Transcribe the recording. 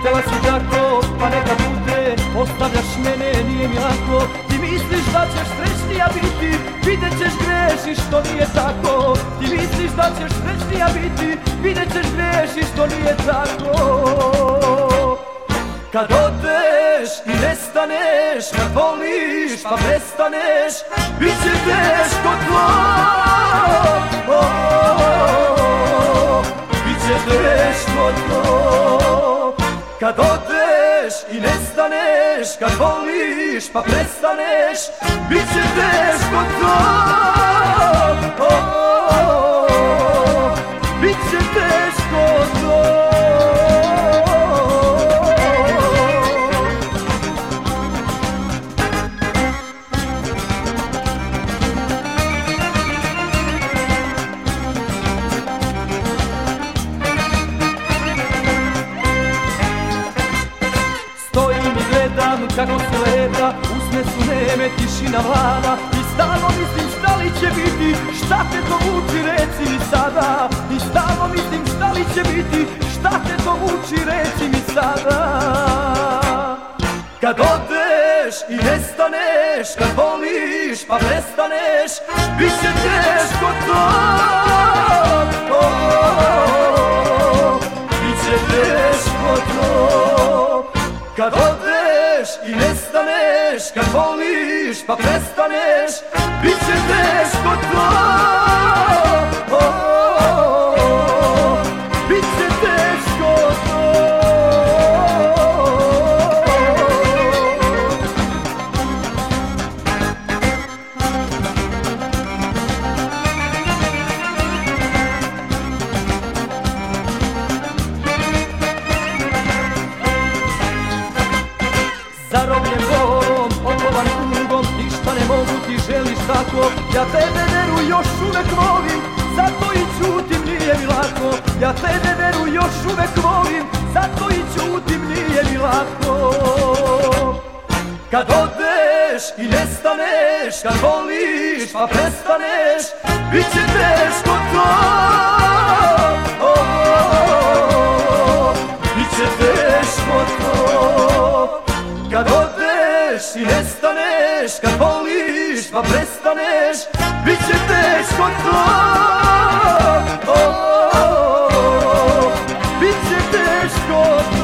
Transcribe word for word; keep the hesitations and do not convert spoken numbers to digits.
htjela si tako, pa neka bude, ostavljaš mene, nije mi lako. Ti misliš da ćeš srećnija biti, vidjet ćeš grešiš, to nije tako. Ti misliš da ćeš srećnija biti, vidjet ćeš grešiš, to nije tako. Kad odeš i nestaneš, kad voliš pa prestaneš, bit će teško tlo. Teško to. Kad odeš i nestaneš, kad voliš pa prestaneš, bit će teško to. Bit će teško to. Kako se leta, usne su neme, tišina vlada. I stalno mislim šta li će biti, šta te to muči, reci mi sada. I stalno mislim šta li će biti, šta te to muči, reci mi sada. Kad odeš i nestaneš, kad voliš pa prestaneš, bit će teško to. Bit će teško to. Kad odeš i nestaneš, kad voliš pa prestaneš, bit će teško to. Bit će teško to. Zarobljen golom, okovan krugom, ništa ne mogu, ti želiš tako. Ja tebe veru još uvek volim, zato i ćutim, nije mi lako. Ja tebe veru još uvek volim, zato i ćutim, nije mi lako. Kad odeš i nestaneš, kad voliš pa prestaneš, bit će teško to. Bit će teško to. Kad odeš i nestaneš, kad voliš pa prestaneš, bit će teško to. Bit će teško to.